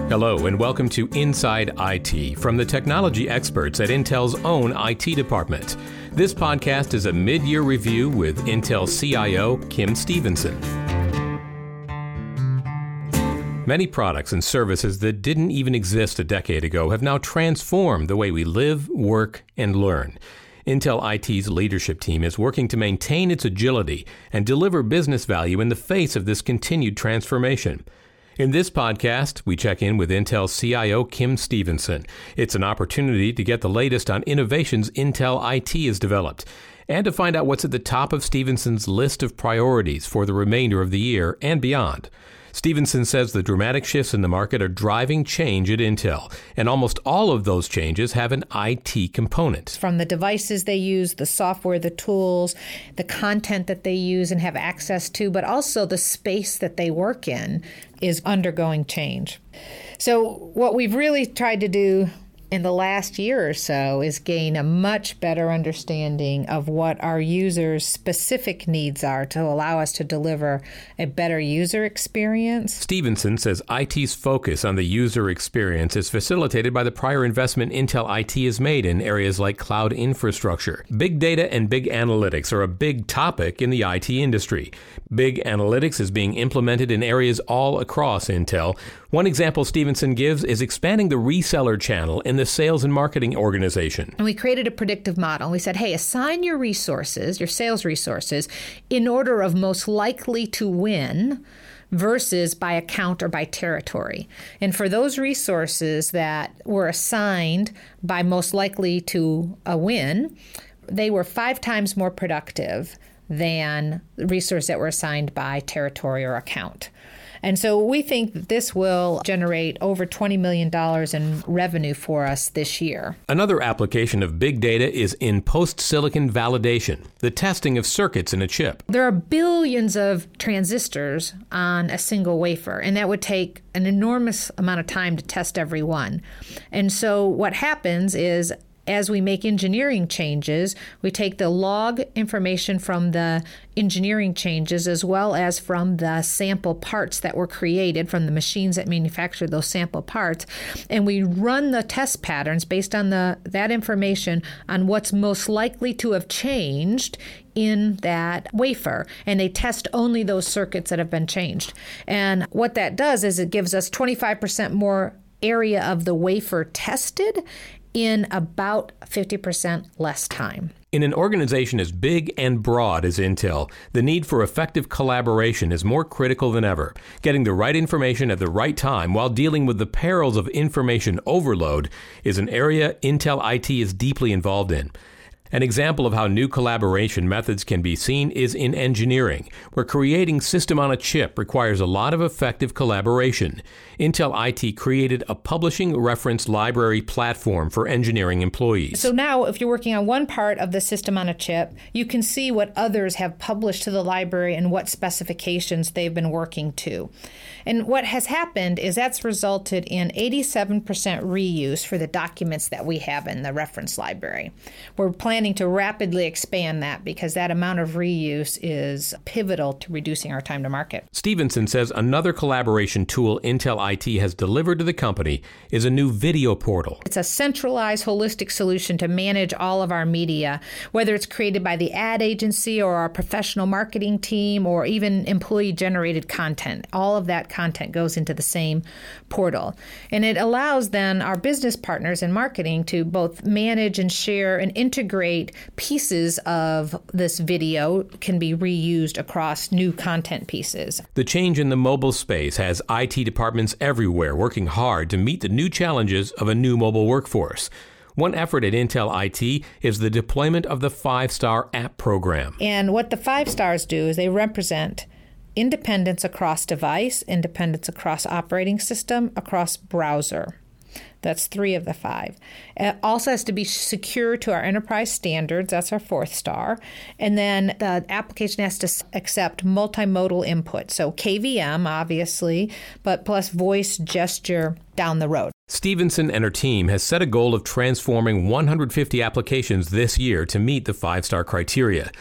Hello and welcome to Inside IT from the technology experts at Intel's own IT department. This podcast is a mid-year review with Intel CIO Kim Stevenson. Many products and services that didn't even exist a decade ago have now transformed the way we live, work, and learn. Intel IT's leadership team is working to maintain its agility and deliver business value in the face of this continued transformation. In this podcast, we check in with Intel CIO Kim Stevenson. It's an opportunity to get the latest on innovations Intel IT has developed and to find out what's at the top of Stevenson's list of priorities for the remainder of the year and beyond. Stevenson says the dramatic shifts in the market are driving change at Intel, and almost all of those changes have an IT component. From the devices they use, the software, the tools, the content that they use and have access to, but also the space that they work in is undergoing change. So what we've really tried to do in the last year or so is gain a much better understanding of what our users' specific needs are to allow us to deliver a better user experience. Stevenson says IT's focus on the user experience is facilitated by the prior investment Intel IT has made in areas like cloud infrastructure. Big data and big analytics are a big topic in the IT industry. Big analytics is being implemented in areas all across Intel. One example Stevenson gives is expanding the reseller channel in the sales and marketing organization. And we created a predictive model. We said, hey, assign your resources, your sales resources, in order of most likely to win versus by account or by territory. And for those resources that were assigned by most likely to a win, they were 5 times more productive than the resources that were assigned by territory or account. And so we think that this will generate over $20 million in revenue for us this year. Another application of big data is in post-silicon validation, the testing of circuits in a chip. There are billions of transistors on a single wafer, and that would take an enormous amount of time to test every one. And so what happens is, as we make engineering changes, we take the log information from the engineering changes as well as from the sample parts that were created from the machines that manufacture those sample parts, and we run the test patterns based on that information on what's most likely to have changed in that wafer, and they test only those circuits that have been changed. And what that does is it gives us 25% more area of the wafer tested in about 50% less time. In an organization as big and broad as Intel, the need for effective collaboration is more critical than ever. Getting the right information at the right time while dealing with the perils of information overload is an area Intel IT is deeply involved in. An example of how new collaboration methods can be seen is in engineering, where creating system on a chip requires a lot of effective collaboration. Intel IT created a publishing reference library platform for engineering employees. So now, if you're working on one part of the system on a chip, you can see what others have published to the library and what specifications they've been working to. And what has happened is that's resulted in 87% reuse for the documents that we have in the reference library. We're planning to rapidly expand that because that amount of reuse is pivotal to reducing our time to market. Stevenson says another collaboration tool Intel IT has delivered to the company is a new video portal. It's a centralized, holistic solution to manage all of our media, whether it's created by the ad agency or our professional marketing team or even employee-generated content. All of that content goes into the same portal. And it allows then our business partners in marketing to both manage and share and integrate pieces of this video can be reused across new content pieces. The change in the mobile space has IT departments everywhere working hard to meet the new challenges of a new mobile workforce. One effort at Intel IT is the deployment of the 5-Star App Program. And what the 5 stars do is they represent independence across device, independence across operating system, across browser. That's 3 of the 5. It also has to be secure to our enterprise standards. That's our 4th star. And then the application has to accept multimodal input. So KVM, obviously, but plus voice, gesture down the road. Stevenson and her team has set a goal of transforming 150 applications this year to meet the 5-star criteria.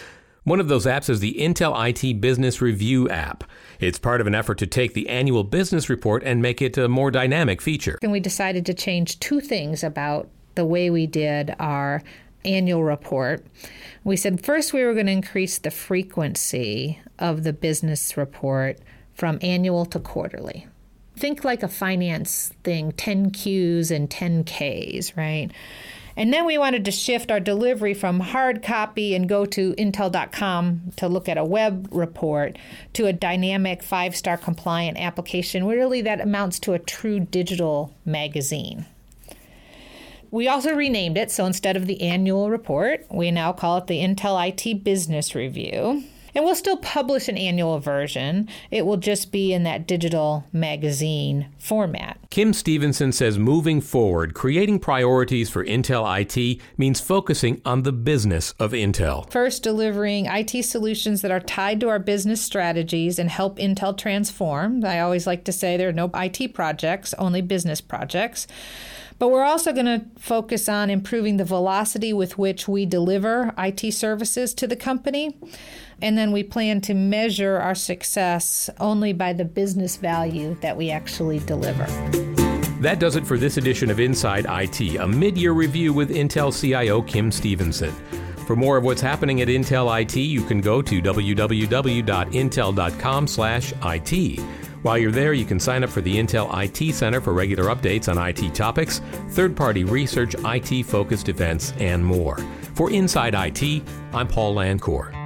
One of those apps is the Intel IT Business Review app. It's part of an effort to take the annual business report and make it a more dynamic feature. And we decided to change two things about the way we did our annual report. We said first we were going to increase the frequency of the business report from annual to quarterly. Think like a finance thing, 10 Qs and 10 Ks, right? And then we wanted to shift our delivery from hard copy and go to Intel.com to look at a web report to a dynamic 5-star compliant application. Really, that amounts to a true digital magazine. We also renamed it, so instead of the annual report, we now call it the Intel IT Business Review. And we'll still publish an annual version. It will just be in that digital magazine format. Kim Stevenson says moving forward, creating priorities for Intel IT means focusing on the business of Intel. First, delivering IT solutions that are tied to our business strategies and help Intel transform. I always like to say there are no IT projects, only business projects. But we're also going to focus on improving the velocity with which we deliver IT services to the company. And then we plan to measure our success only by the business value that we actually deliver. That does it for this edition of Inside IT, a mid-year review with Intel CIO Kim Stevenson. For more of what's happening at Intel IT, you can go to www.intel.com/IT. While you're there, you can sign up for the Intel IT Center for regular updates on IT topics, third-party research, IT-focused events, and more. For Inside IT, I'm Paul Lancourt.